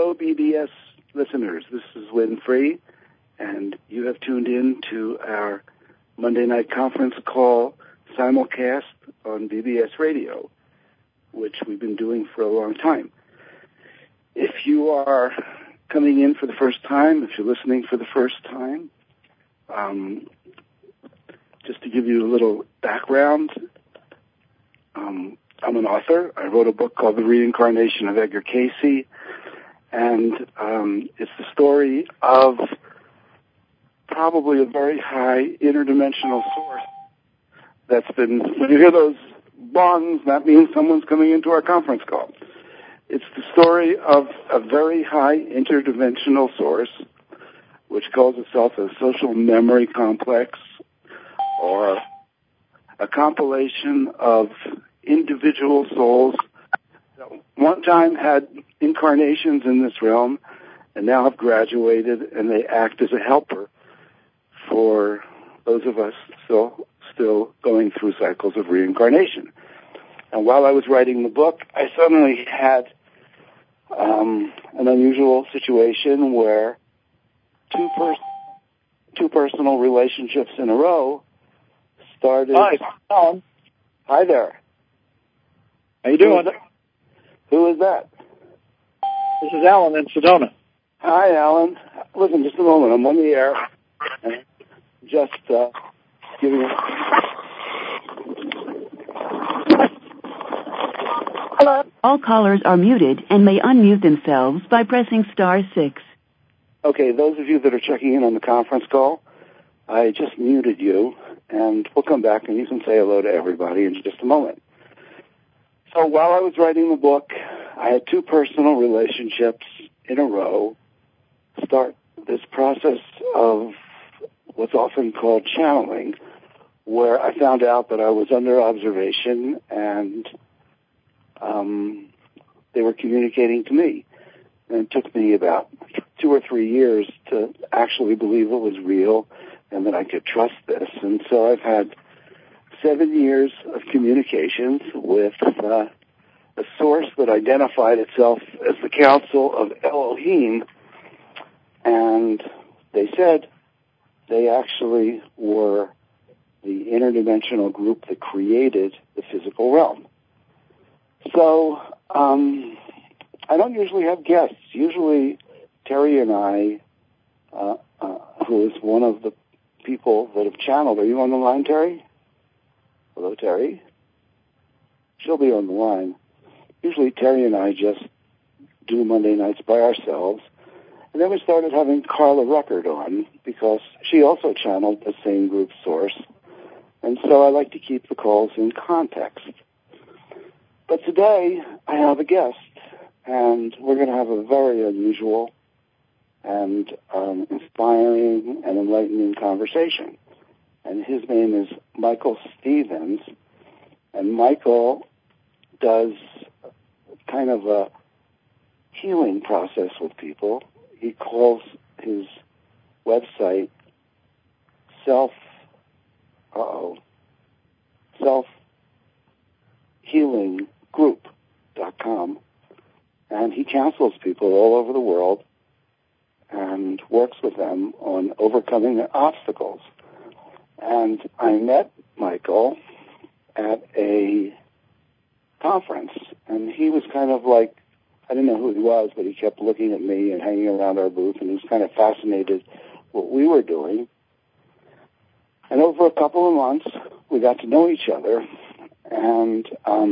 Hello, BBS listeners. This is Win Free, and you have tuned in to our Monday night conference call simulcast on BBS Radio, which we've been doing for a long time. If you are coming in for the first time, if you're listening for the first time, just to give you a little background, I'm an author. I wrote a book called The Reincarnation of Edgar Cayce, and it's the story of probably a very high interdimensional source that's been, when you hear those bongs, that means someone's coming into our conference call. It's the story of a very high interdimensional source, which calls itself a social memory complex, or a compilation of individual souls that one time had incarnations in this realm and now have graduated, and they act as a helper for those of us still going through cycles of reincarnation. And while I was writing the book, I suddenly had an unusual situation where two personal relationships in a row started. Hi, Alan. Hi there. How you doing? Who is that? This is Alan in Sedona. Hi, Alan. Listen, just a moment. I'm on the air. And just giving. Hello. All callers are muted and may unmute themselves by pressing *6. Okay, those of you that are checking in on the conference call, I just muted you, and we'll come back and you can say hello to everybody in just a moment. So while I was writing the book, I had two personal relationships in a row start this process of what's often called channeling, where I found out that I was under observation and they were communicating to me. And it took me about 2 or 3 years to actually believe it was real and that I could trust this. And so I've had 7 years of communications with a source that identified itself as the Council of Elohim, and they said they actually were the interdimensional group that created the physical realm. So I don't usually have guests. Usually Terry and I, who is one of the people that have channeled. Are you on the line, Terry? Hello, Terry? She'll be on the line. Usually Terry and I just do Monday nights by ourselves. And then we started having Carla Ruckert on because she also channeled the same group source. And so I like to keep the calls in context. But today I have a guest, and we're going to have a very unusual and inspiring and enlightening conversation. And his name is Michael Stevens, and Michael does kind of a healing process with people. He calls his website selfhealinggroup.com, and he counsels people all over the world and works with them on overcoming their obstacles. And I met Michael at a conference, and he was kind of like, I didn't know who he was, but he kept looking at me and hanging around our booth, and he was kind of fascinated what we were doing. And over a couple of months, we got to know each other, and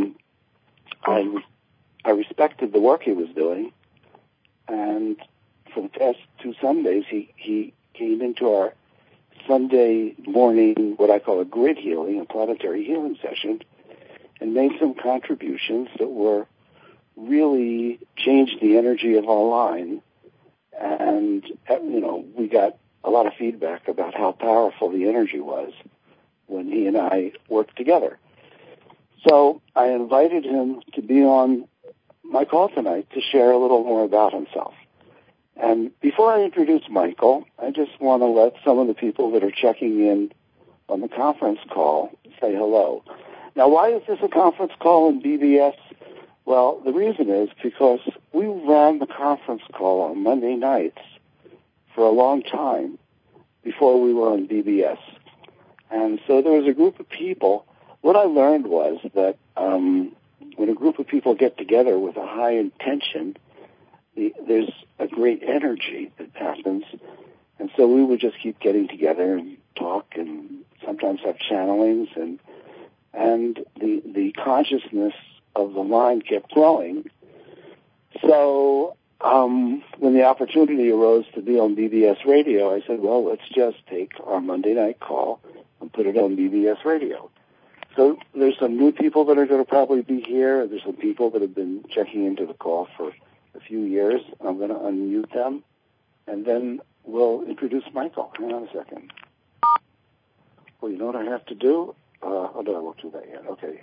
I respected the work he was doing. And for the past 2 Sundays, he came into our Sunday morning, what I call a grid healing, a planetary healing session, and made some contributions that were really changed the energy of our line. And, we got a lot of feedback about how powerful the energy was when he and I worked together. So I invited him to be on my call tonight to share a little more about himself. And before I introduce Michael, I just want to let some of the people that are checking in on the conference call say hello. Now, why is this a conference call in BBS Well, the reason is because we ran the conference call on Monday nights for a long time before we were on BBS. And so there was a group of people. What I learned was that when a group of people get together with a high intention, there's a great energy that happens. And so we would just keep getting together and talk and sometimes have channelings, and the consciousness of the line kept growing. So when the opportunity arose to be on BBS Radio, I said, well, let's just take our Monday night call and put it on BBS Radio. So there's some new people that are going to probably be here. There's some people that have been checking into the call for a few years. I'm going to unmute them, and then we'll introduce Michael. Hang on a second. Well, you know what I have to do? Oh, no, I won't do that yet. Okay.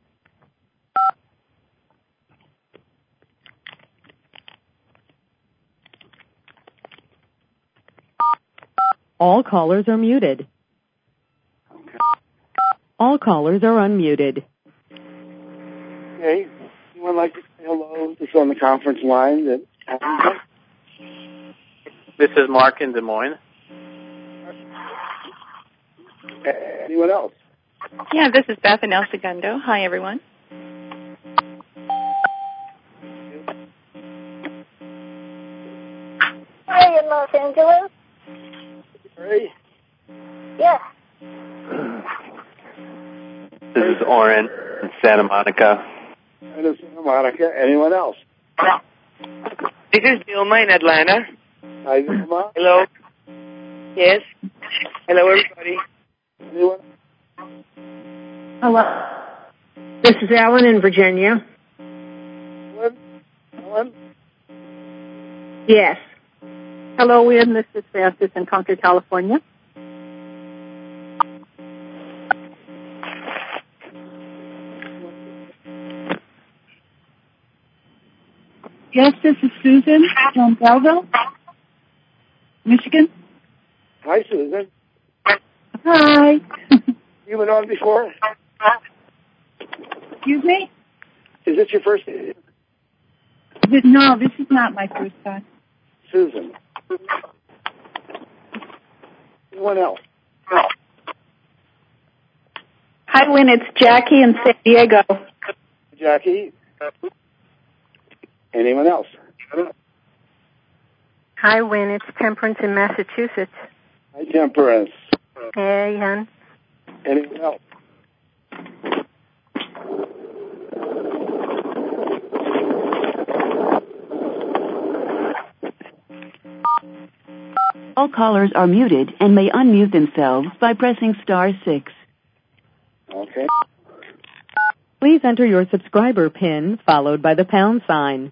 All callers are muted. Okay. All callers are unmuted. Okay. Anyone like to say hello? This is on the conference line. This is Mark in Des Moines. Anyone else? Yeah, this is Beth in El Segundo. Hi, everyone. Hi, in Los Angeles. Ray? Yes. This is Oren in Santa Monica. And it's Santa Monica. Anyone else? This is Vilma in Atlanta. Hi, Vilma. Hello. Yes. Hello, everybody. Anyone? Hello. This is Ellen in Virginia. Ellen? Yes. Hello, Ian. This is Francis in Concord, California. Yes, this is Susan from Belleville, Michigan. Hi, Susan. Hi. You been on before? Excuse me? Is this your first? No, this is not my first time. Susan. Anyone else? Hi, Wynn. It's Jackie in San Diego. Jackie. Anyone else? Hi, Wynn. It's Temperance in Massachusetts. Hi, Temperance. Hey, hon. Anyone else? All callers are muted and may unmute themselves by pressing *6. Okay. Please enter your subscriber PIN followed by the #.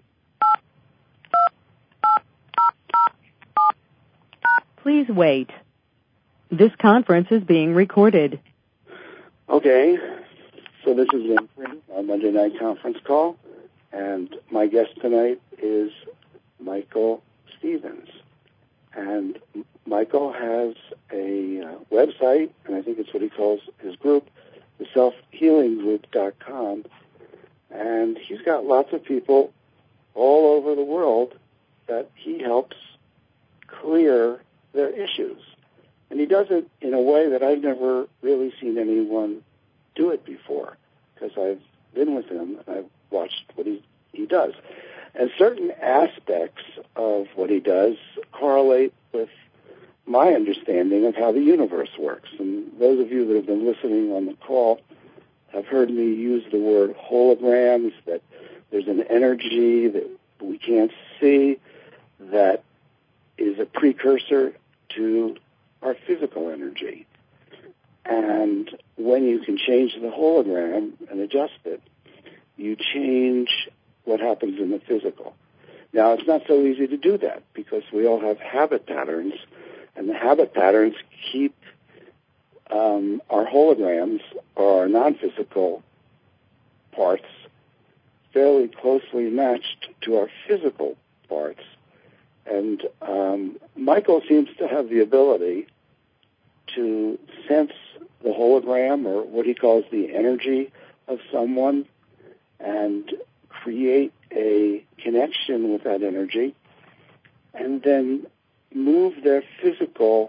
Please wait. This conference is being recorded. Okay. So this is our Monday night conference call, and my guest tonight is Michael Stevens. And Michael has a website, and I think it's what he calls his group, the selfhealinggroup.com. And he's got lots of people all over the world that he helps clear their issues. And he does it in a way that I've never really seen anyone do it before, because I've been with him and I've watched what he does. And certain aspects of what he does correlate with my understanding of how the universe works. And those of you that have been listening on the call have heard me use the word holograms, that there's an energy that we can't see that is a precursor to our physical energy. And when you can change the hologram and adjust it, you change what happens in the physical. Now, it's not so easy to do that because we all have habit patterns, and the habit patterns keep our holograms, or our non-physical parts, fairly closely matched to our physical parts. And Michael seems to have the ability to sense the hologram, or what he calls the energy of someone, and create a connection with that energy and then move their physical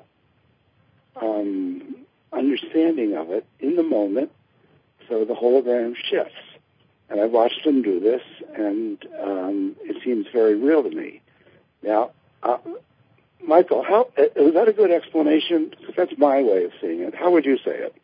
understanding of it in the moment so the hologram shifts. And I've watched them do this, and it seems very real to me. Now, Michael, is that a good explanation? Because that's my way of seeing it. How would you say it?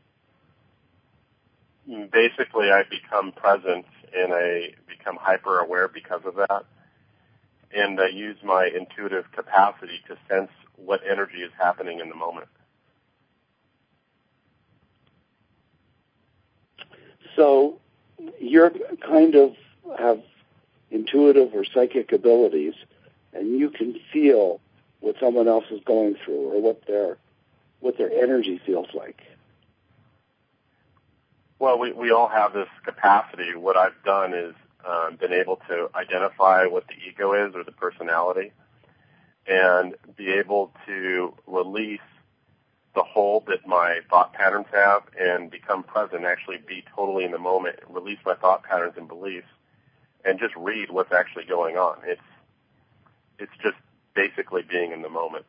Basically, I become present and I become hyper-aware because of that. And I use my intuitive capacity to sense what energy is happening in the moment. So you're kind of have intuitive or psychic abilities, and you can feel what someone else is going through or what their energy feels like. Well, we all have this capacity. What I've done is been able to identify what the ego is or the personality and be able to release the hold that my thought patterns have and become present, actually be totally in the moment, release my thought patterns and beliefs, and just read what's actually going on. It's just basically being in the moment.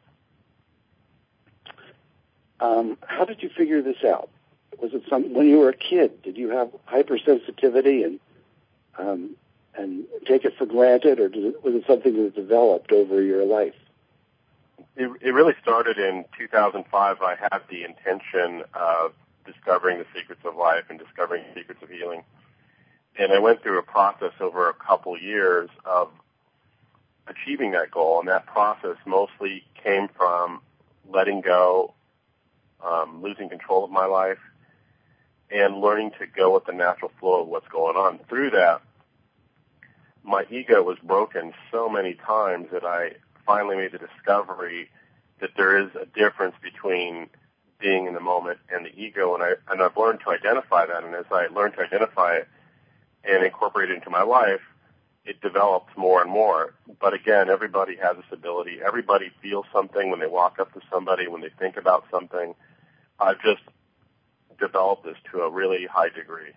How did you figure this out? Was it when you were a kid? Did you have hypersensitivity and take it for granted, or was it something that developed over your life? It really started in 2005. I had the intention of discovering the secrets of life and discovering the secrets of healing. And I went through a process over a couple years of achieving that goal, and that process mostly came from letting go, losing control of my life, and learning to go with the natural flow of what's going on. Through that, my ego was broken so many times that I finally made the discovery that there is a difference between being in the moment and the ego, and I've learned to identify that, and as I learned to identify it and incorporate it into my life, it developed more and more. But again, everybody has this ability. Everybody feels something when they walk up to somebody, when they think about something. I've just developed this to a really high degree.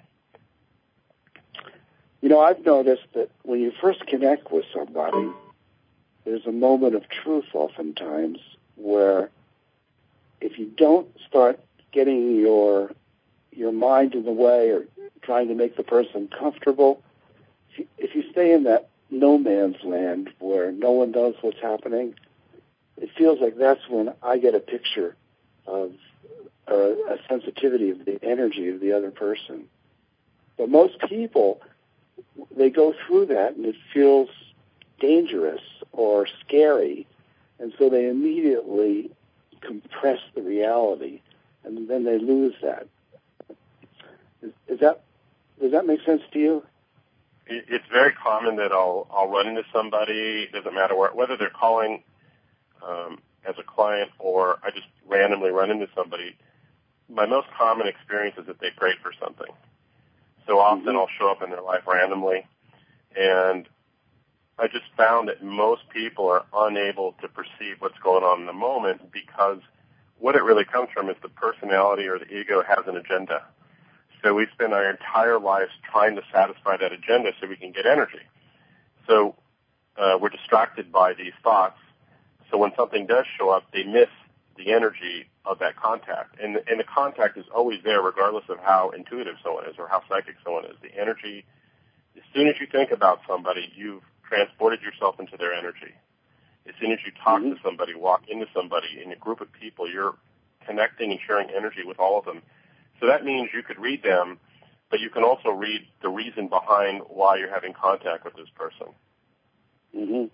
You know, I've noticed that when you first connect with somebody, there's a moment of truth oftentimes where if you don't start getting your mind in the way or trying to make the person comfortable, if you stay in that no man's land where no one knows what's happening, it feels like that's when I get a picture of a sensitivity of the energy of the other person. But most people, they go through that and it feels dangerous or scary, and so they immediately compress the reality, and then they lose that. Does that make sense to you? It's very common that I'll run into somebody, doesn't matter whether they're calling as a client or I just randomly run into somebody. My most common experience is that they prayed for something. So often I'll show up in their life randomly, and I just found that most people are unable to perceive what's going on in the moment because what it really comes from is the personality or the ego has an agenda. So we spend our entire lives trying to satisfy that agenda so we can get energy. So we're distracted by these thoughts. So when something does show up, they miss the energy of that contact. And the contact is always there regardless of how intuitive someone is or how psychic someone is. The energy, as soon as you think about somebody, you've transported yourself into their energy. As soon as you talk to somebody, walk into somebody, in a group of people, you're connecting and sharing energy with all of them. So that means you could read them, but you can also read the reason behind why you're having contact with this person. Mm-hmm.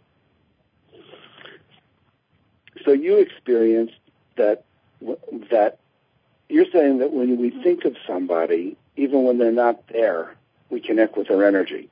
So you experienced that you're saying that when we think of somebody, even when they're not there, we connect with their energy.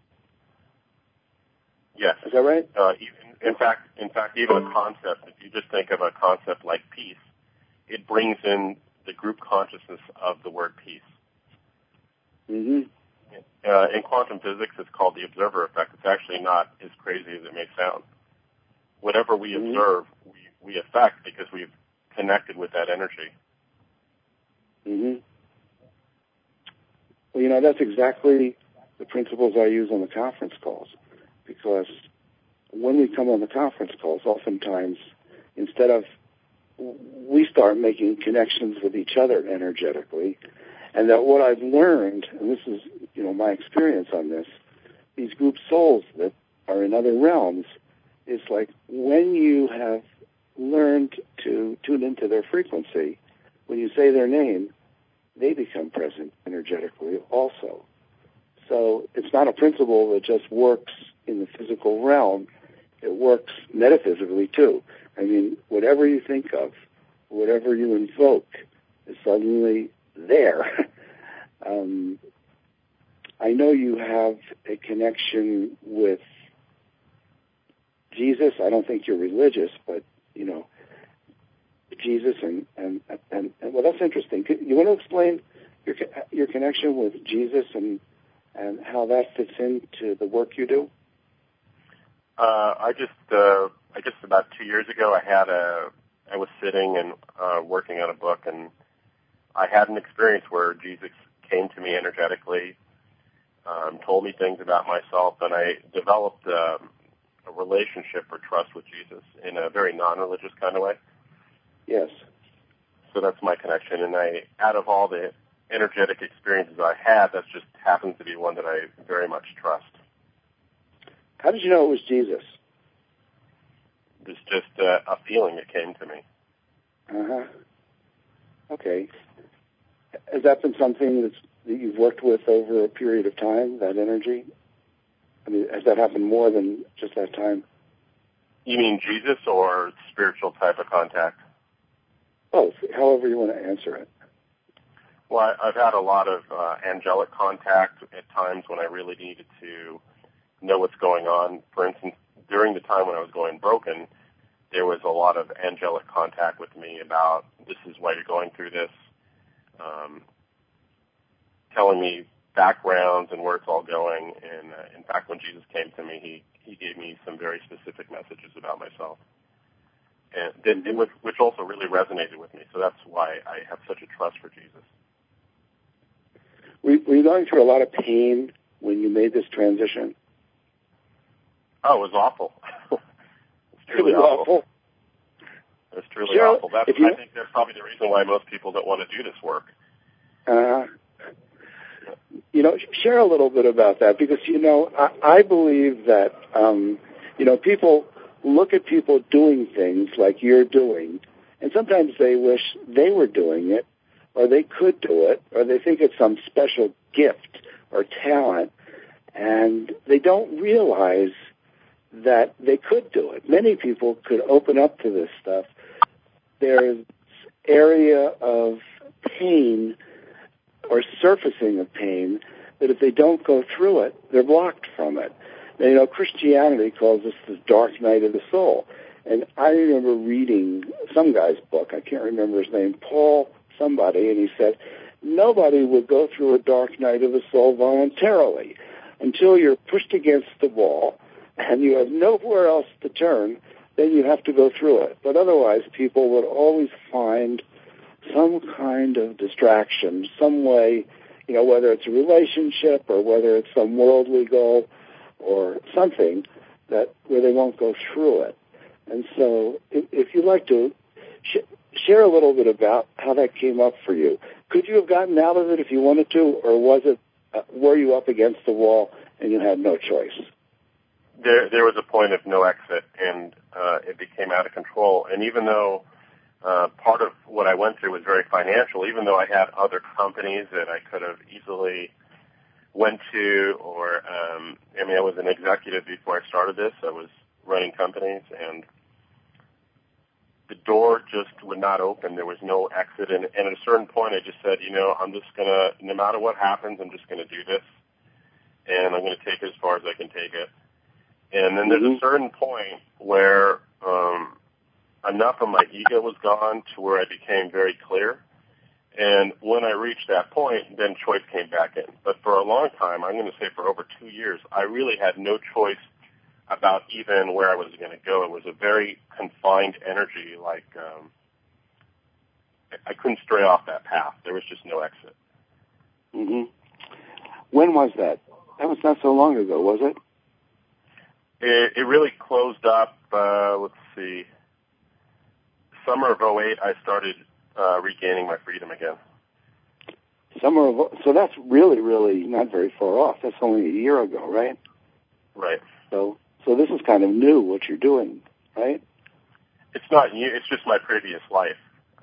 Yes. Is that right? In fact, even a concept, if you just think of a concept like peace, it brings in the group consciousness of the word peace. Mm-hmm. In quantum physics, it's called the observer effect. It's actually not as crazy as it may sound. Whatever we observe, we affect because we've connected with that energy. Mm-hmm. Well, that's exactly the principles I use on the conference calls, because when we come on the conference calls, oftentimes, instead of, we start making connections with each other energetically, and that what I've learned, and this is, my experience on this, these group souls that are in other realms, is like when you have learned to tune into their frequency, when you say their name, they become present energetically also. So it's not a principle that just works in the physical realm. It works metaphysically too. I mean, whatever you think of, whatever you invoke is suddenly there. I know you have a connection with Jesus. I don't think you're religious, but, Jesus and well, that's interesting. You want to explain your connection with Jesus and how that fits into the work you do? I guess about 2 years ago, I was sitting and working on a book, and I had an experience where Jesus came to me energetically, told me things about myself, and I developed a relationship or trust with Jesus in a very non-religious kind of way. Yes. So that's my connection, and out of all the energetic experiences I had, that just happens to be one that I very much trust. How did you know it was Jesus? It's just a feeling that came to me. Uh-huh. Okay. Has that been something that you've worked with over a period of time, that energy? I mean, has that happened more than just that time? You mean Jesus or spiritual type of contact? Both, however you want to answer it. Well, I've had a lot of angelic contact at times when I really needed to know what's going on. For instance, during the time when I was going broken, there was a lot of angelic contact with me about this is why you're going through this, telling me backgrounds and where it's all going. And in fact, when Jesus came to me, he gave me some very specific messages about myself, and which also really resonated with me. So that's why I have such a trust for Jesus. Were you going through a lot of pain when you made this transition? Oh, it was awful. It's truly awful. It was truly awful. I think that's probably the reason why most people don't want to do this work. Share a little bit about that, because, I believe that, people look at people doing things like you're doing, and sometimes they wish they were doing it, or they could do it, or they think it's some special gift or talent, and they don't realize that they could do it. Many people could open up to this stuff. There's area of pain or surfacing of pain that if they don't go through it, they're blocked from it. Now, Christianity calls this the dark night of the soul. And I remember reading some guy's book, I can't remember his name, Paul somebody, and he said, nobody would go through a dark night of the soul voluntarily until you're pushed against the wall and you have nowhere else to turn, then you have to go through it. But otherwise, people would always find some kind of distraction, some way, whether it's a relationship or whether it's some worldly goal or something where they won't go through it. And so if you'd like to share a little bit about how that came up for you. Could you have gotten out of it if you wanted to, or were you up against the wall and you had no choice? There was a point of no exit, and it became out of control. And even though part of what I went through was very financial, even though I had other companies that I could have easily went to, or I was an executive before I started this. I was running companies, and the door just would not open. There was no exit, and at a certain point, I just said, I'm just gonna, no matter what happens, I'm just gonna do this, and I'm gonna take it as far as I can take it. And then there's a certain point where enough of my ego was gone to where I became very clear. And when I reached that point, then choice came back in. But for a long time, I'm going to say for over 2 years, I really had no choice about even where I was going to go. It was a very confined energy, like I couldn't stray off that path. There was just no exit. Mm-hmm. When was that? That was not so long ago, was it? It really closed up, let's see, summer of 08, I started regaining my freedom again. So that's really, really not very far off. That's only a year ago, right? Right. So this is kind of new, what you're doing, right? It's not new. It's just my previous life.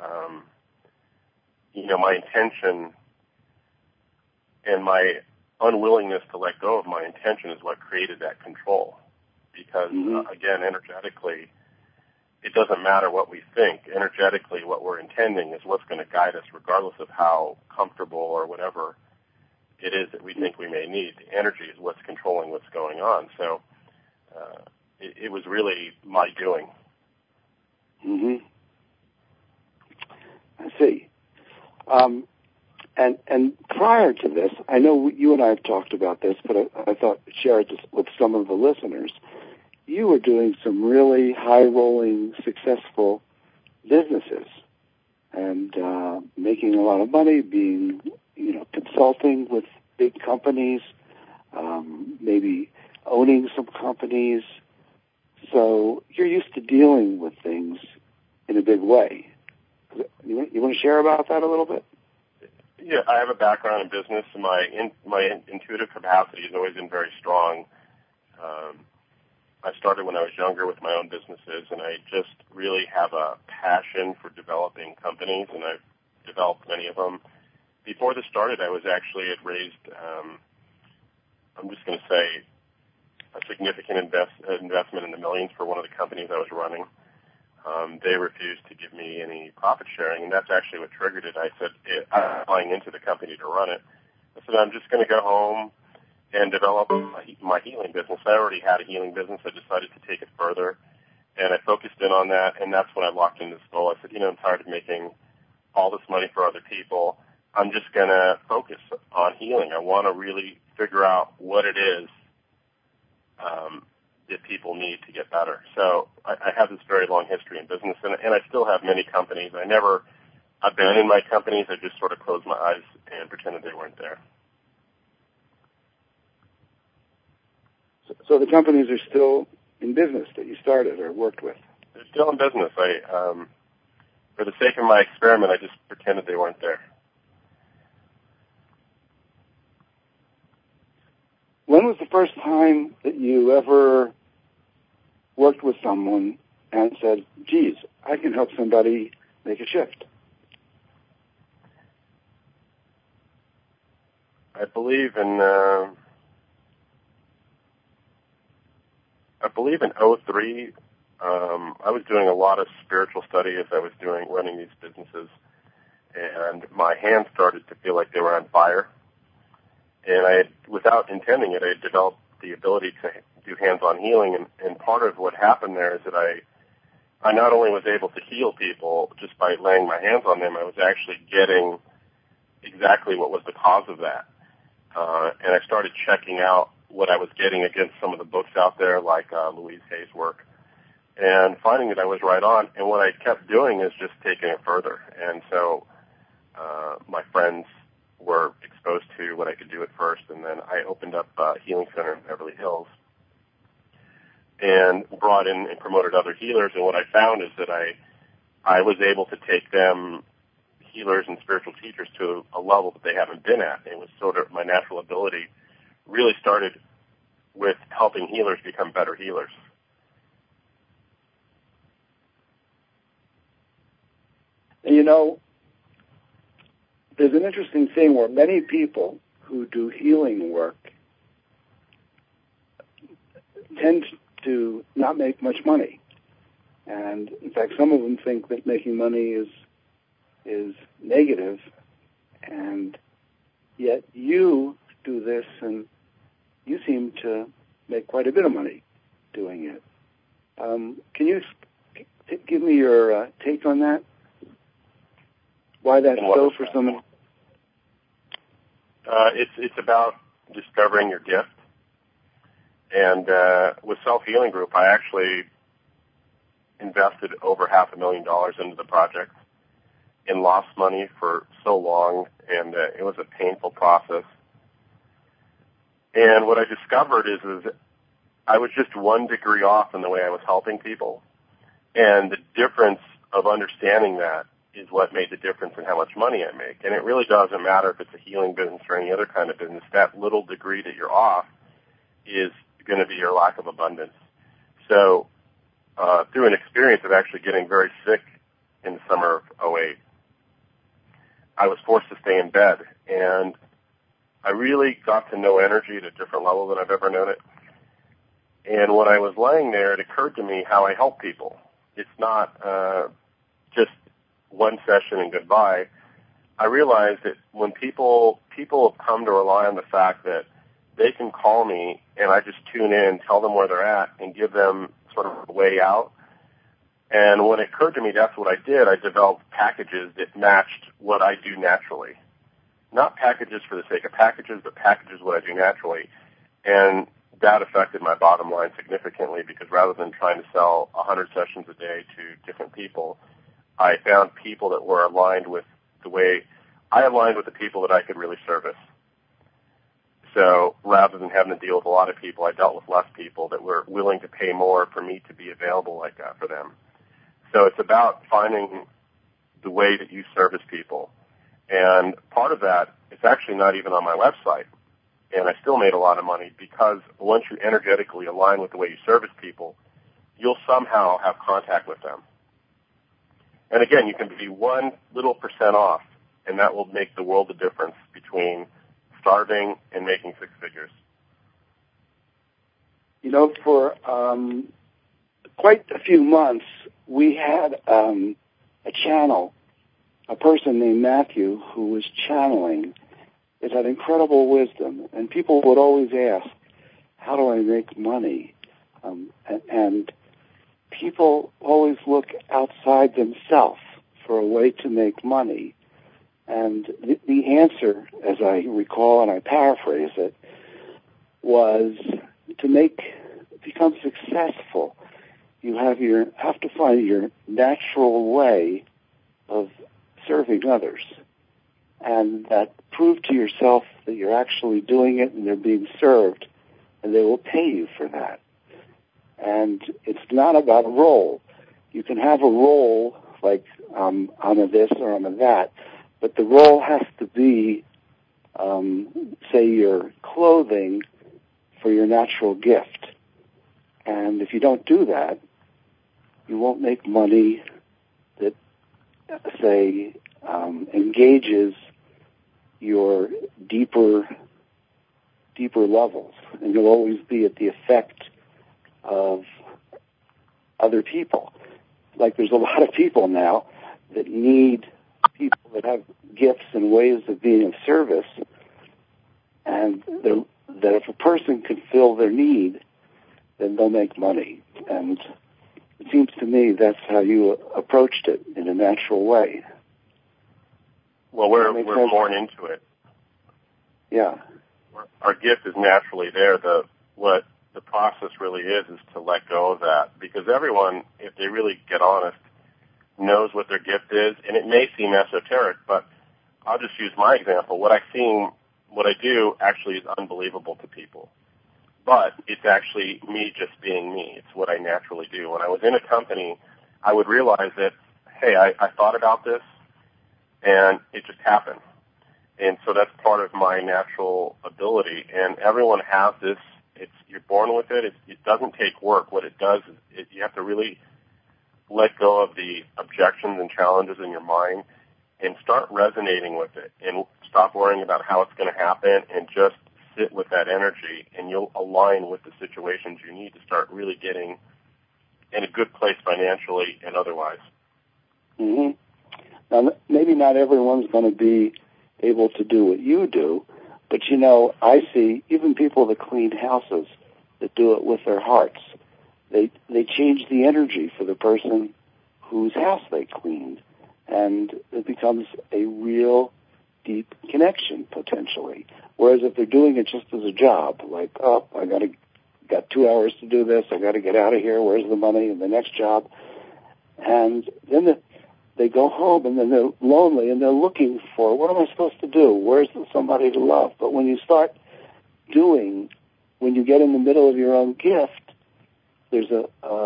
My intention and my unwillingness to let go of my intention is what created that control. Because, again, energetically, it doesn't matter what we think. Energetically, what we're intending is what's going to guide us regardless of how comfortable or whatever it is that we think we may need. The energy is what's controlling what's going on. So it was really my doing. Mm-hmm. I see. And prior to this, I know you and I have talked about this, but I thought share it with some of the listeners. You were doing some really high-rolling, successful businesses and making a lot of money, being, consulting with big companies, maybe owning some companies. So you're used to dealing with things in a big way. You want to share about that a little bit? Yeah, I have a background in business, and my intuitive capacity has always been very strong. I started when I was younger with my own businesses, and I just really have a passion for developing companies, and I've developed many of them. Before this started, I was actually had raised, I'm just going to say, a significant investment in the millions for one of the companies I was running. They refused to give me any profit sharing, and that's actually what triggered it. I said, I'm buying into the company to run it. I said, I'm just going to go home and develop my healing business. I already had a healing business. I decided to take it further, and I focused in on that, and that's when I locked in this goal. I said, I'm tired of making all this money for other people. I'm just going to focus on healing. I want to really figure out what it is that people need to get better. So I have this very long history in business, and I still have many companies. I never abandoned my companies. I just sort of closed my eyes and pretended they weren't there. So the companies are still in business that you started or worked with? They're still in business. For the sake of my experiment, I just pretended they weren't there. When was the first time that you ever worked with someone and said, geez, I can help somebody make a shift? I believe in 03, I was doing a lot of spiritual study as I was running these businesses, and my hands started to feel like they were on fire. And without intending it, I had developed the ability to do hands-on healing, and part of what happened there is that I not only was able to heal people just by laying my hands on them, I was actually getting exactly what was the cause of that. And I started checking out what I was getting against some of the books out there, like Louise Hay's work, and finding that I was right on. And what I kept doing is just taking it further. And so my friends were exposed to what I could do at first, and then I opened up a healing center in Beverly Hills and brought in and promoted other healers. And what I found is that I was able to take them, healers and spiritual teachers, to a level that they haven't been at. It was sort of my natural ability really started with helping healers become better healers. And there's an interesting thing where many people who do healing work tend to not make much money. And in fact, some of them think that making money is negative, and yet you do this and you seem to make quite a bit of money doing it. Can you give me your take on that? Why that's so for someone? It's about discovering your gift. And with Self-Healing Group, I actually invested over $500,000 into the project and lost money for so long, and it was a painful process. And what I discovered is I was just 1 degree off in the way I was helping people. And the difference of understanding that is what made the difference in how much money I make. And it really doesn't matter if it's a healing business or any other kind of business. That little degree that you're off is going to be your lack of abundance. So through an experience of actually getting very sick in the summer of 2008, I was forced to stay in bed. And I really got to know energy at a different level than I've ever known it. And when I was laying there, it occurred to me how I help people. It's not just one session and goodbye. I realized that when people have come to rely on the fact that they can call me and I just tune in, tell them where they're at, and give them sort of a way out. And when it occurred to me that's what I did, I developed packages that matched what I do naturally. Not packages for the sake of packages, but packages what I do naturally. And that affected my bottom line significantly because rather than trying to sell 100 sessions a day to different people, I found people that were aligned with the way I aligned with the people that I could really service. So rather than having to deal with a lot of people, I dealt with less people that were willing to pay more for me to be available like that for them. So it's about finding the way that you service people. And part of that is actually not even on my website. And I still made a lot of money because once you energetically align with the way you service people, you'll somehow have contact with them. And again, you can be 1% off, and that will make the world of difference between starving and making 6 figures. You know, for quite a few months, we had a channel, a person named Matthew who was channeling. It had incredible wisdom, and people would always ask, how do I make money? And people always look outside themselves for a way to make money. And the answer, as I recall and I paraphrase it, was to become successful, you have to find your natural way of serving others. And that prove to yourself that you're actually doing it and they're being served, and they will pay you for that. And it's not about a role. You can have a role like I'm a this or I'm a that, but the role has to be, say, your clothing for your natural gift. And if you don't do that, you won't make money that, say, engages your deeper levels, and you'll always be at the effect of other people. Like there's a lot of people now that need people that have gifts and ways of being of service, and that if a person can fill their need, then they'll make money. And it seems to me that's how you approached it in a natural way. Well, we're born into it. Yeah. Our gift is naturally there. What the process really is to let go of that, because everyone, if they really get honest, knows what their gift is, and it may seem esoteric, but I'll just use my example. What I do actually is unbelievable to people, but it's actually me just being me. It's what I naturally do. When I was in a company, I would realize that, hey, I thought about this, and it just happened. And so that's part of my natural ability, and everyone has this. You're born with it. It doesn't take work. What it does is you have to really let go of the objections and challenges in your mind and start resonating with it and stop worrying about how it's going to happen and just sit with that energy, and you'll align with the situations you need to start really getting in a good place financially and otherwise. Mm-hmm. Now, maybe not everyone's going to be able to do what you do, but, you know, I see even people that clean houses that do it with their hearts. They change the energy for the person whose house they cleaned, and it becomes a real deep connection, potentially. Whereas if they're doing it just as a job, like, oh, got 2 hours to do this, I got to get out of here, where's the money, and the next job, and then they go home and then they're lonely and they're looking for, what am I supposed to do? Where's somebody to love? But when you start doing, when you get in the middle of your own gift, there's a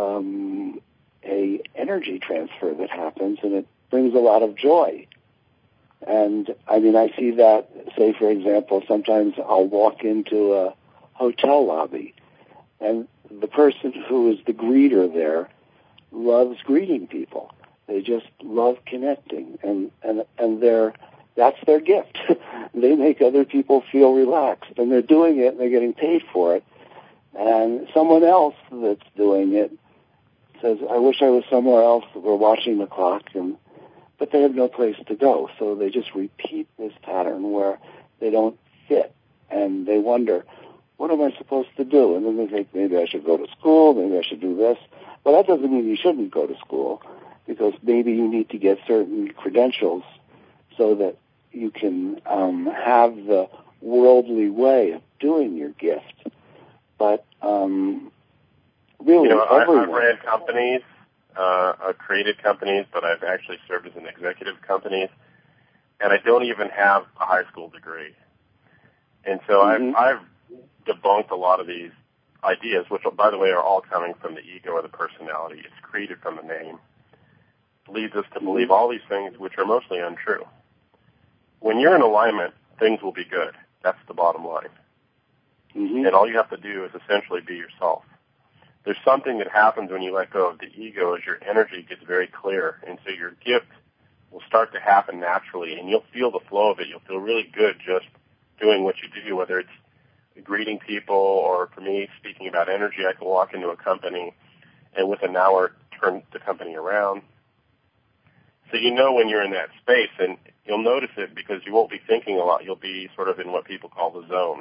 energy transfer that happens, and it brings a lot of joy. And I mean, I see that, say, for example, sometimes I'll walk into a hotel lobby, and the person who is the greeter there loves greeting people. They just love connecting, and that's their gift. They make other people feel relaxed, and they're doing it, and they're getting paid for it. And someone else that's doing it says, I wish I was somewhere else. We're watching the clock, but they have no place to go. So they just repeat this pattern where they don't fit, and they wonder, what am I supposed to do? And then they think, maybe I should go to school, maybe I should do this. Well, that doesn't mean you shouldn't go to school, because maybe you need to get certain credentials so that you can have the worldly way of doing your gift. But really, I've ran companies, I've created companies, but I've actually served as an executive companies, and I don't even have a high school degree. And so I've debunked a lot of these ideas, which, by the way, are all coming from the ego or the personality. It's created from the name. It leads us to believe all these things which are mostly untrue. When you're in alignment, things will be good. That's the bottom line. And all you have to do is essentially be yourself. There's something that happens when you let go of the ego as your energy gets very clear, and so your gift will start to happen naturally, and you'll feel the flow of it. You'll feel really good just doing what you do, whether it's greeting people, or for me, speaking about energy. I can walk into a company and within an hour turn the company around. So you know when you're in that space, and you'll notice it because you won't be thinking a lot. You'll be sort of in what people call the zone.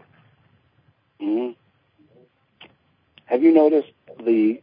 Have you noticed the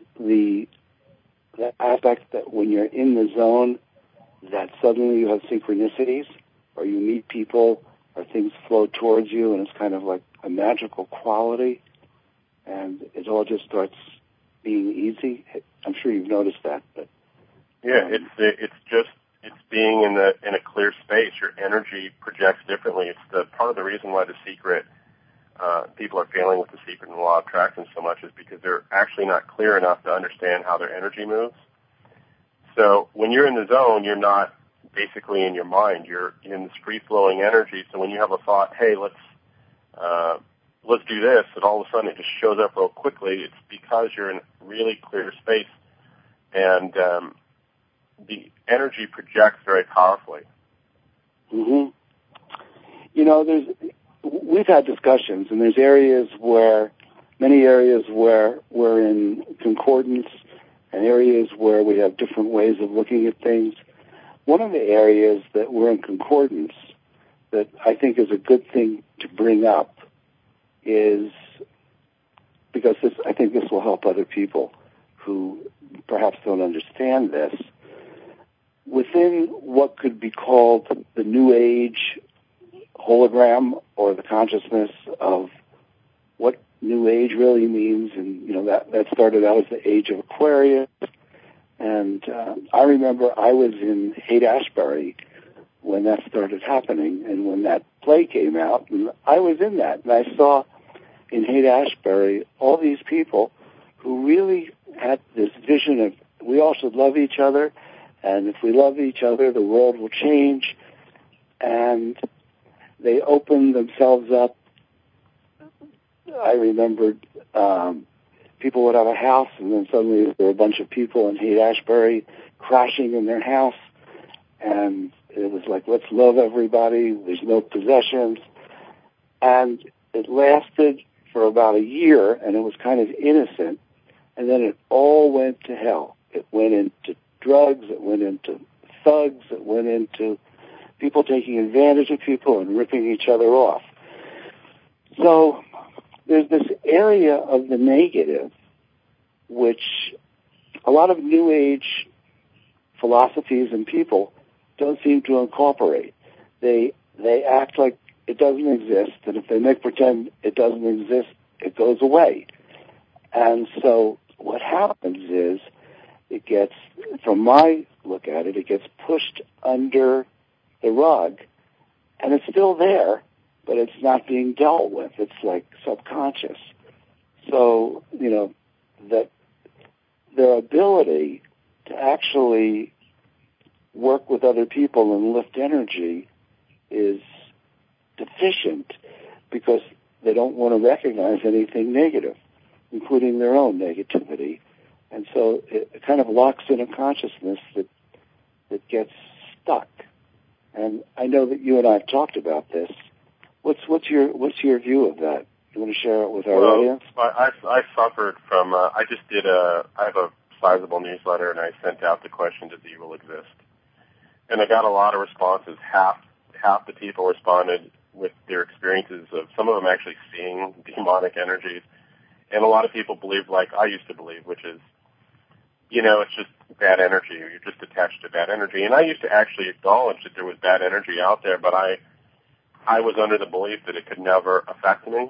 aspect that when you're in the zone, that suddenly you have synchronicities, or you meet people, or things flow towards you, and it's kind of like a magical quality, and it all just starts being easy? I'm sure you've noticed that. But yeah, it's being in a clear space. Your energy projects differently. It's the part of the reason why The Secret, people are failing with The Secret and the Law of Attraction so much, is because they're actually not clear enough to understand how their energy moves. So when you're in the zone, you're not basically in your mind. You're in this free-flowing energy. So when you have a thought, hey, let's do this, and all of a sudden it just shows up real quickly, it's because you're in really clear space, and the energy projects very powerfully. We've had discussions, and there's many areas where we're in concordance, and areas where we have different ways of looking at things. One of the areas that we're in concordance that I think is a good thing to bring up is, because I think this will help other people who perhaps don't understand this, within what could be called the New Age hologram, or the consciousness of what New Age really means, and that started out as the Age of Aquarius. And I remember I was in Haight-Ashbury when that started happening, and when that play came out, and I was in that, and I saw in Haight-Ashbury all these people who really had this vision of, we all should love each other, and if we love each other, the world will change. And they opened themselves up. I remembered people would have a house, and then suddenly there were a bunch of people in Haight-Ashbury crashing in their house, and it was like, let's love everybody, there's no possessions. And it lasted for about a year, and it was kind of innocent, and then it all went to hell. It went into drugs, it went into thugs, it went into people taking advantage of people and ripping each other off. So there's this area of the negative which a lot of New Age philosophies and people don't seem to incorporate. They act like it doesn't exist, and if they make pretend it doesn't exist, it goes away. And so what happens is it gets, from my look at it, it gets pushed under the rug, and it's still there, but it's not being dealt with. It's like subconscious. So, that their ability to actually work with other people and lift energy is deficient because they don't want to recognize anything negative, including their own negativity. And so it kind of locks in a consciousness that gets stuck. And I know that you and I have talked about this. What's your view of that? You want to share it with our audience? I suffered from, I have a sizable newsletter, and I sent out the question, does evil exist? And I got a lot of responses. Half the people responded with their experiences of some of them actually seeing demonic energies. And a lot of people believe like I used to believe, which is, it's just bad energy. You're just attached to bad energy. And I used to actually acknowledge that there was bad energy out there, but I was under the belief that it could never affect me.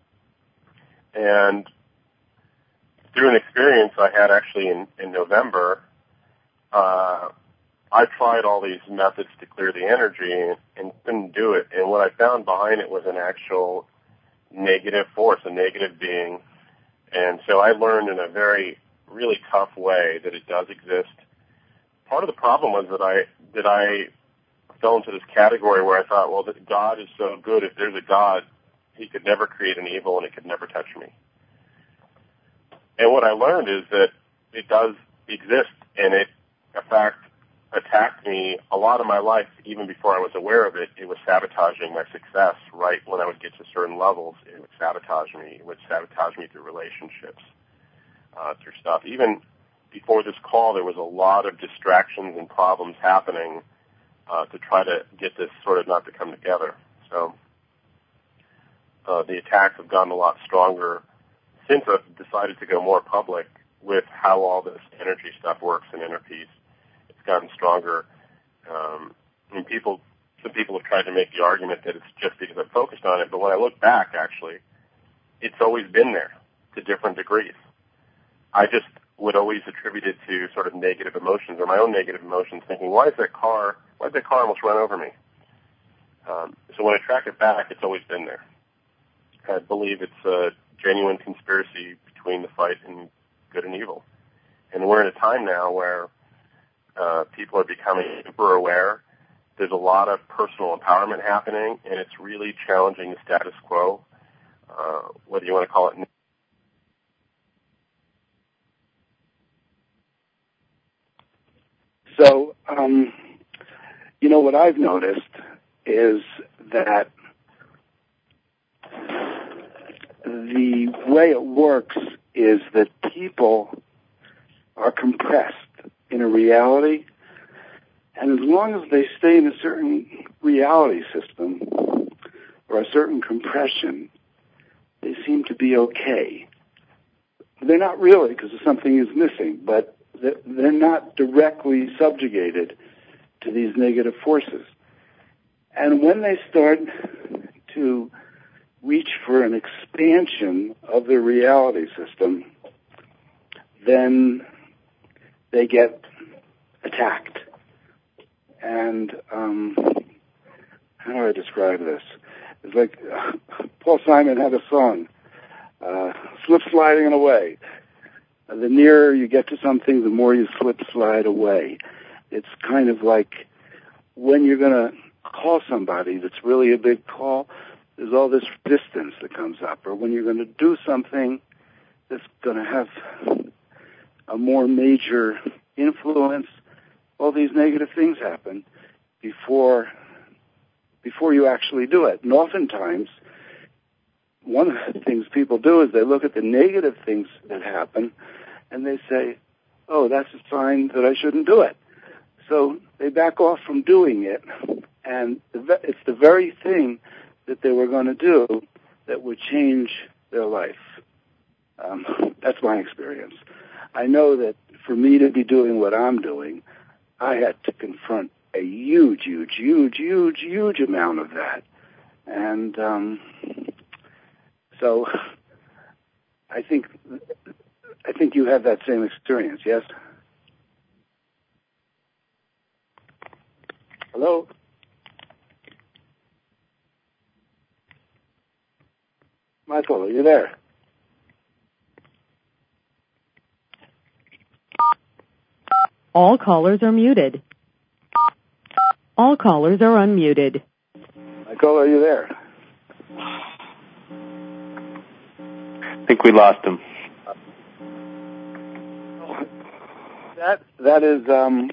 And through an experience I had actually in November, I tried all these methods to clear the energy and couldn't do it. And what I found behind it was an actual negative force, a negative being. And so I learned in a very, really tough way that it does exist. Part of the problem was that I fell into this category where I thought, well, that God is so good. If there's a God, he could never create an evil and it could never touch me. And what I learned is that it does exist, and it, in fact, attacked me a lot of my life. Even before I was aware of it, it was sabotaging my success. Right when I would get to certain levels, it would sabotage me. It would sabotage me through relationships, through stuff. Even before this call, there was a lot of distractions and problems happening to try to get this sort of not to come together. So the attacks have gotten a lot stronger since I've decided to go more public with how all this energy stuff works in inner peace. It's gotten stronger. And some people have tried to make the argument that it's just because I'm focused on it, but when I look back, actually, it's always been there to different degrees. I just would always attribute it to sort of negative emotions or my own negative emotions, thinking, why did that car almost run over me? So when I track it back, it's always been there. I believe it's a genuine conspiracy between the fight in good and evil. And we're in a time now where people are becoming super aware. There's a lot of personal empowerment happening, and it's really challenging the status quo, whether you want to call it. So, what I've noticed is that the way it works is that people are compressed in a reality, and as long as they stay in a certain reality system or a certain compression, they seem to be okay. They're not really, because something is missing, but they're not directly subjugated to these negative forces. And when they start to reach for an expansion of their reality system, then they get attacked. And how do I describe this? It's like Paul Simon had a song, slip sliding away. The nearer you get to something, the more you slip slide away. It's kind of like when you're going to call somebody that's really a big call, there's all this distance that comes up. Or when you're going to do something that's going to have a more major influence, all these negative things happen before you actually do it. And oftentimes, one of the things people do is they look at the negative things that happen and they say, oh, that's a sign that I shouldn't do it. So they back off from doing it, and it's the very thing that they were going to do that would change their life. That's my experience. I know that for me to be doing what I'm doing, I had to confront a huge amount of that. And so I think you have that same experience, yes? Hello? Michael, are you there? All callers are muted. All callers are unmuted. Michael, are you there? I think we lost him. That is,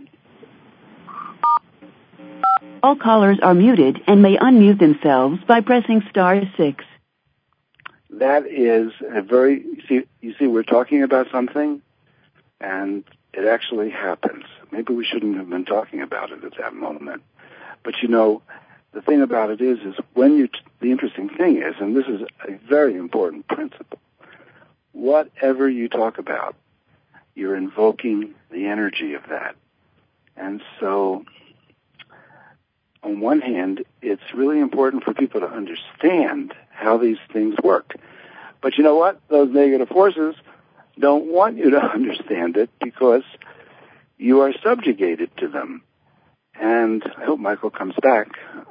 All callers are muted and may unmute themselves by pressing *6. that is a very, you see, we're talking about something, and it actually happens. Maybe we shouldn't have been talking about it at that moment. But you know, the thing about it is when the interesting thing is, and this is a very important principle, whatever you talk about, you're invoking the energy of that. And so, on one hand, it's really important for people to understand how these things work. But you know what? Those negative forces don't want you to understand it because you are subjugated to them. And I hope Michael comes back.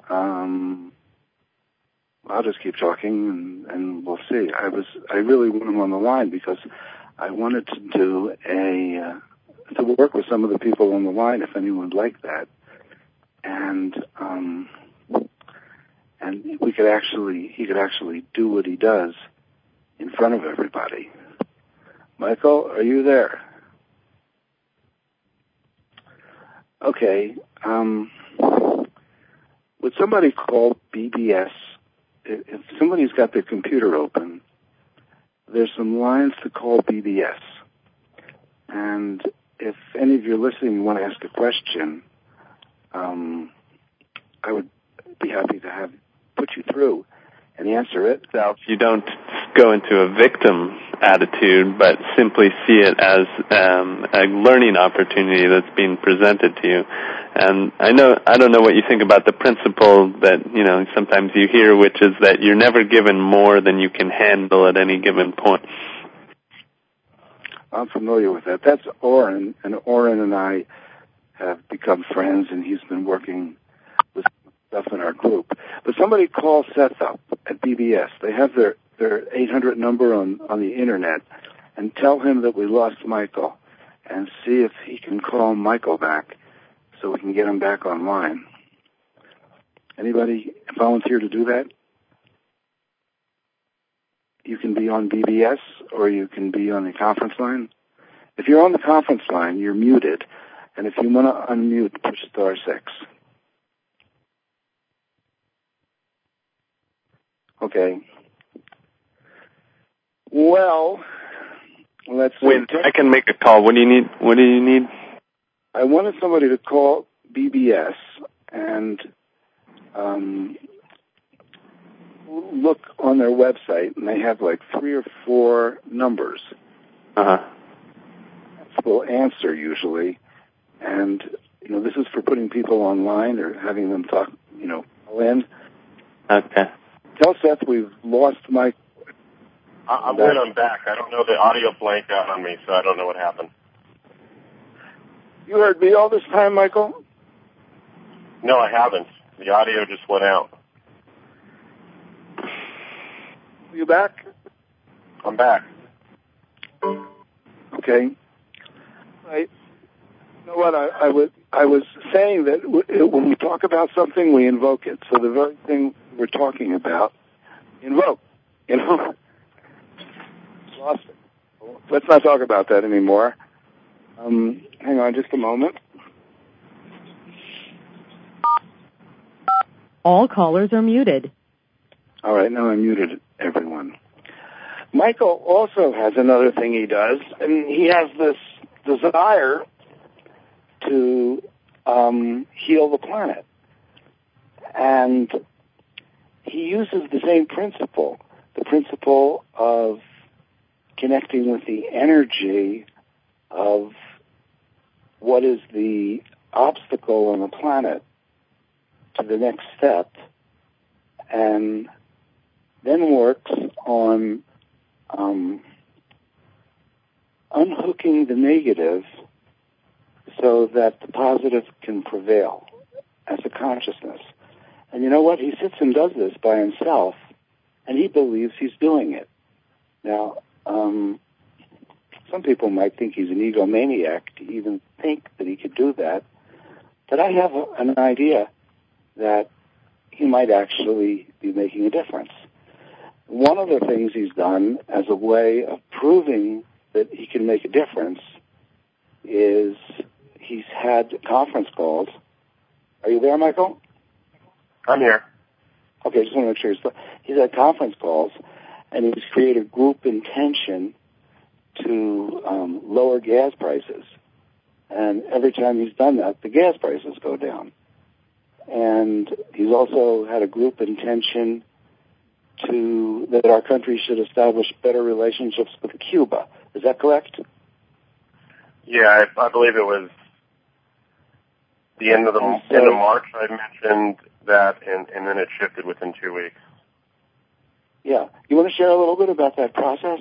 I'll just keep talking and we'll see. I really want him on the line because I wanted to do to work with some of the people on the line if anyone would like that. And he could actually do what he does in front of everybody. Michael, are you there? Okay. Would somebody call BBS? If somebody's got their computer open, there's some lines to call BBS. And if any of you listening want to ask a question, I would be happy to put you through and answer it. Now, if you don't go into a victim attitude, but simply see it as a learning opportunity that's being presented to you. And I don't know what you think about the principle that, sometimes you hear, which is that you're never given more than you can handle at any given point. I'm familiar with that. That's Oren, and Oren and I have become friends, and he's been working with stuff in our group. But somebody call Seth up at BBS. They have their 800 number on the internet, and tell him that we lost Michael, and see if he can call Michael back so we can get him back online. Anybody volunteer to do that? You can be on BBS or you can be on the conference line. If you're on the conference line, you're muted, and if you want to unmute, push *6. Okay. Well, let's see. Wait, I can make a call. What do you need? I wanted somebody to call BBS and look on their website, and they have like 3 or 4 numbers. Will answer usually, and this is for putting people online or having them talk, call in. Okay. Tell Seth we've lost Mike. I'm back. I don't know. The audio blanked out on me, so I don't know what happened. You heard me all this time, Michael? No, I haven't. The audio just went out. Are you back? I'm back. Okay. Right. You know what? I was saying that when we talk about something, we invoke it. So the very thing we're talking about, invoke. Lost it. Let's not talk about that anymore. Hang on just a moment. All callers are muted. All right, now I muted everyone. Michael also has another thing he does, and he has this desire to heal the planet. And he uses the same principle, the principle of connecting with the energy of what is the obstacle on the planet to the next step, and then works on unhooking the negative so that the positive can prevail as a consciousness. And you know what? He sits and does this by himself, and he believes he's doing it. Now, some people might think he's an egomaniac to even think that he could do that, but I have an idea that he might actually be making a difference. One of the things he's done as a way of proving that he can make a difference is he's had conference calls. Are you there, Michael? I'm here. Okay, just want to make sure. He's had conference calls, and he's created group intention to lower gas prices. And every time he's done that, the gas prices go down. And he's also had a group intention that our country should establish better relationships with Cuba. Is that correct? Yeah, I believe it was the end of March. I mentioned that, and then it shifted within 2 weeks. Yeah. You want to share a little bit about that process?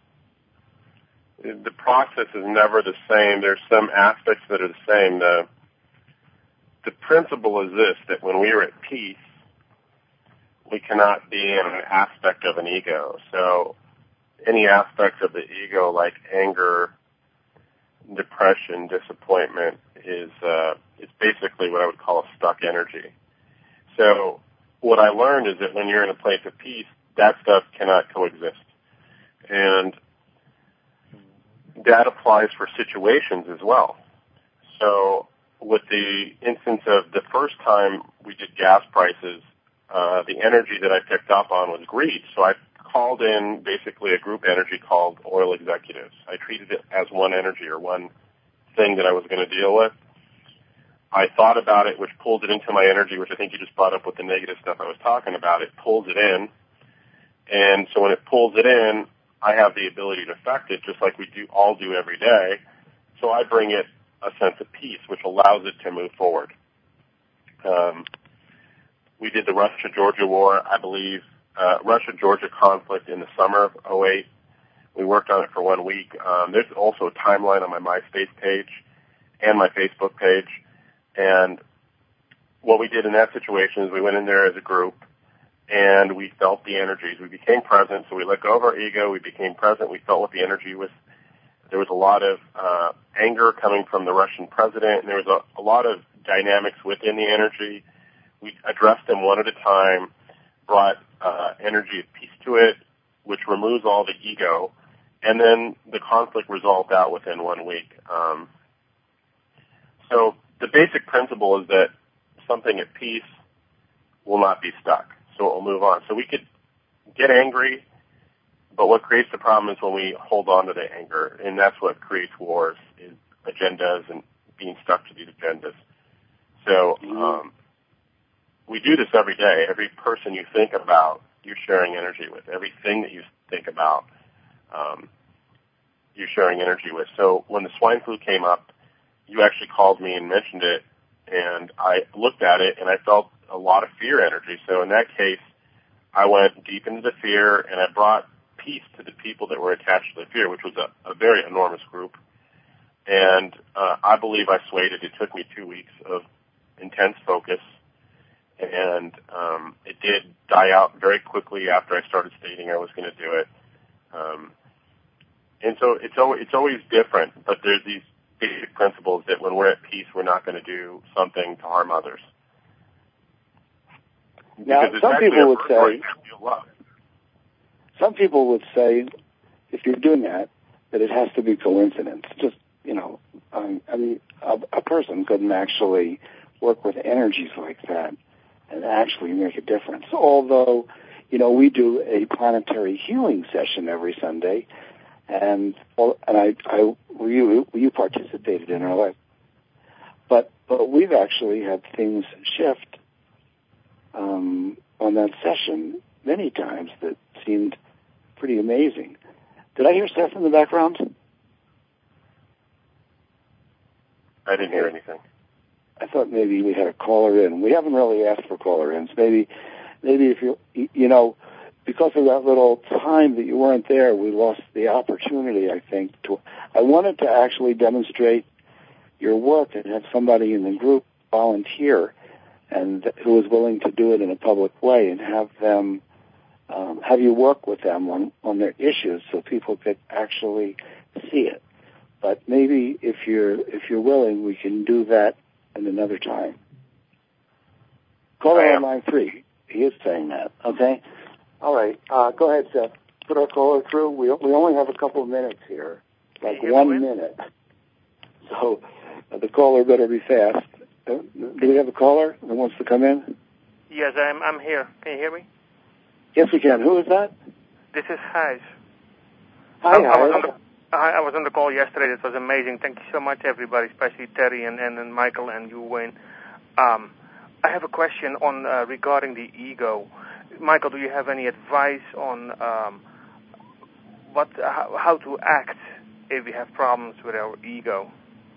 The process is never the same. There's some aspects that are the same. The principle is this, that when we are at peace, we cannot be in an aspect of an ego. So any aspect of the ego, like anger, depression, disappointment, is basically what I would call a stuck energy. So what I learned is that when you're in a place of peace, that stuff cannot coexist. And that applies for situations as well. So with the instance of the first time we did gas prices, the energy that I picked up on was greed. So I called in basically a group energy called oil executives. I treated it as one energy or one thing that I was going to deal with. I thought about it, which pulled it into my energy, which I think you just brought up with the negative stuff I was talking about. It pulls it in. And so when it pulls it in, I have the ability to affect it just like we all do every day. So I bring it a sense of peace, which allows it to move forward. We did the Russia-Georgia war, I believe, Russia-Georgia conflict in the summer of 2008. We worked on it for 1 week. There's also a timeline on my MySpace page and my Facebook page. And what we did in that situation is we went in there as a group, and we felt the energies. We became present, so we let go of our ego. We became present. We felt what the energy was. There was a lot of anger coming from the Russian president, and there was a lot of dynamics within the energy. We addressed them one at a time, brought energy of peace to it, which removes all the ego, and then the conflict resolved out within 1 week. So the basic principle is that something at peace will not be stuck, so it will move on. So we could get angry, but what creates the problem is when we hold on to the anger, and that's what creates wars, is agendas and being stuck to these agendas. So we do this every day. Every person you think about, you're sharing energy with. Everything that you think about, you're sharing energy with. So when the swine flu came up, you actually called me and mentioned it, and I looked at it, and I felt a lot of fear energy. So in that case, I went deep into the fear, and I brought peace to the people that were attached to the fear, which was a very enormous group. And I believe I swayed it. It took me 2 weeks of intense focus, and it did die out very quickly after I started stating I was going to do it. And so it's always different, but there's these basic principles that when we're at peace, we're not going to do something to harm others. Now, some people would say, if you're doing that it has to be coincidence. Just, a person couldn't actually work with energies like that and actually make a difference. Although, we do a planetary healing session every Sunday, and you participated in our life. But we've actually had things shift on that session many times that seemed pretty amazing. Did I hear stuff in the background? I didn't hear anything. I thought maybe we had a caller in. We haven't really asked for caller-ins. Maybe if because of that little time that you weren't there, we lost the opportunity, I think. I wanted to actually demonstrate your work and have somebody in the group volunteer and who was willing to do it in a public way and have them have you work with them on their issues so people could actually see it. But maybe if you're willing, we can do that in another time. Caller on line 3. He is saying that. Okay. All right. Go ahead, Seth. Put our caller through. We only have a couple of minutes here, like 1 minute. So the caller better be fast. Do we have a caller that wants to come in? Yes, I'm here. Can you hear me? Yes, we can. Who is that? This is Hijs. Hi, Hijs. I was on the call yesterday. It was amazing. Thank you so much, everybody, especially Terry and Michael and you, Wayne. I have a question on regarding the ego. Michael, do you have any advice on how to act if we have problems with our ego?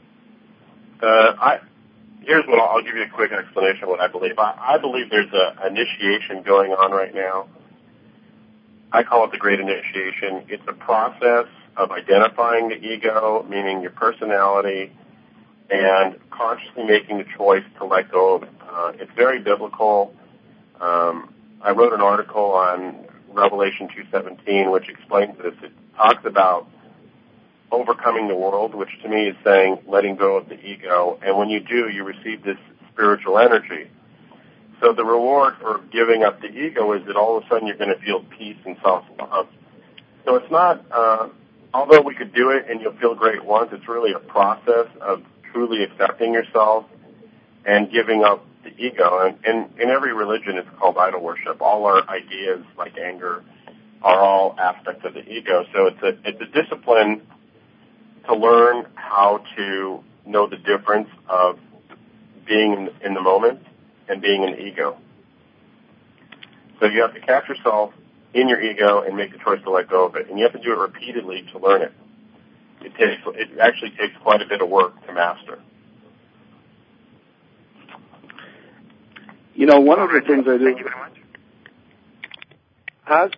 Here's what I'll give you a quick explanation of what I believe. I believe there's an initiation going on right now. I call it the Great Initiation. It's a process of identifying the ego, meaning your personality, and consciously making the choice to let go of it. It's very biblical. I wrote an article on Revelation 2:17, which explains this. It talks about overcoming the world, which to me is saying letting go of the ego. And when you do, you receive this spiritual energy. So the reward for giving up the ego is that all of a sudden you're going to feel peace and self-love. So it's not, although we could do it and you'll feel great once, it's really a process of truly accepting yourself and giving up the ego. And in every religion, it's called idol worship. All our ideas, like anger, are all aspects of the ego. So it's a discipline to learn how to know the difference of being in the moment and being in the ego. So you have to catch yourself in your ego and make the choice to let go of it. And you have to do it repeatedly to learn it. It actually takes quite a bit of work to master. You know, one of the things I do... Thank you very much. Haz?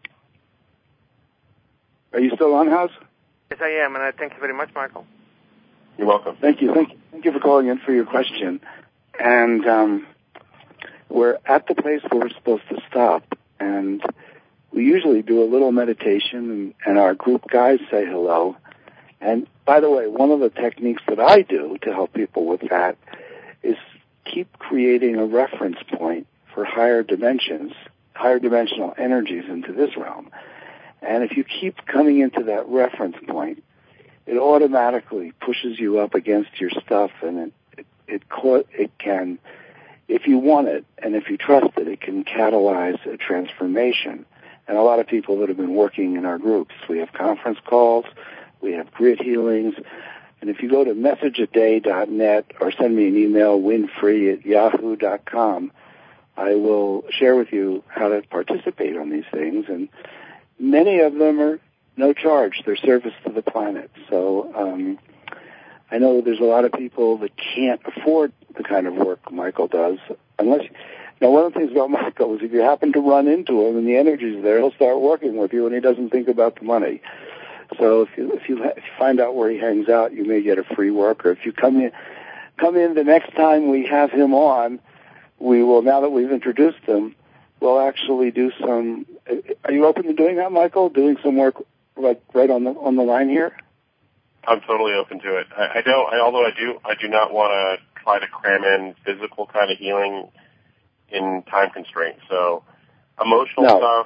Are you still on, Haz? Yes, I am, and I thank you very much, Michael. You're welcome. Thank you. Thank you for calling in for your question. And we're at the place where we're supposed to stop. And we usually do a little meditation, and our group guys say hello. And by the way, one of the techniques that I do to help people with that is keep creating a reference point for higher dimensions, higher dimensional energies into this realm. And if you keep coming into that reference point, it automatically pushes you up against your stuff, and it can, if you want it and if you trust it, it can catalyze a transformation. And a lot of people that have been working in our groups, we have conference calls, we have grid healings, and if you go to messageaday.net or send me an email, winfree@yahoo.com, I will share with you how to participate on these things. And many of them are no charge. They're service to the planet. So I know there's a lot of people that can't afford the kind of work Michael does. Unless, one of the things about Michael is if you happen to run into him and the energy's there, he'll start working with you and he doesn't think about the money. So if you find out where he hangs out, you may get a free work. Or if you come in the next time we have him on, we will, now that we've introduced him, we'll actually do some. Are you open to doing that, Michael? Doing some work like right on the line here? I'm totally open to it. Although I do not want to try to cram in physical kind of healing in time constraints. So emotional stuff,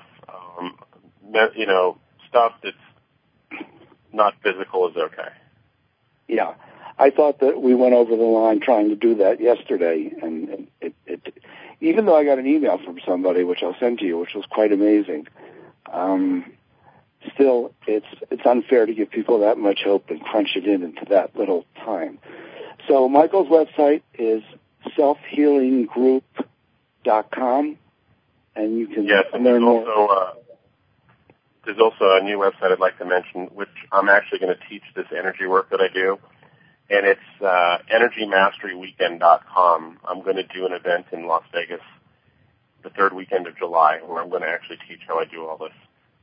stuff that's not physical is okay. Yeah. I thought that we went over the line trying to do that yesterday, and it even though I got an email from somebody, which I'll send to you, which was quite amazing, still it's unfair to give people that much hope and crunch it into that little time. So Michael's website is selfhealinggroup.com, and you can learn more. There's also a new website I'd like to mention, which I'm actually going to teach this energy work that I do, and it's energymasteryweekend.com. I'm going to do an event in Las Vegas the third weekend of July where I'm going to actually teach how I do all this.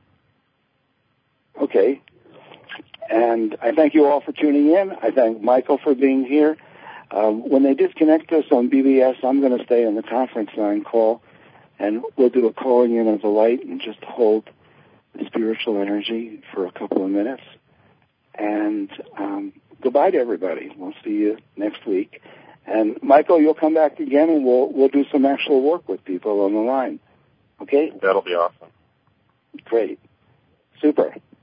Okay. And I thank you all for tuning in. I thank Michael for being here. When they disconnect us on BBS, I'm going to stay on the conference line call and we'll do a calling in of the light and just hold the spiritual energy for a couple of minutes. And goodbye to everybody. We'll see you next week. And Michael, you'll come back again, and we'll do some actual work with people on the line. Okay? That'll be awesome. Great. Super.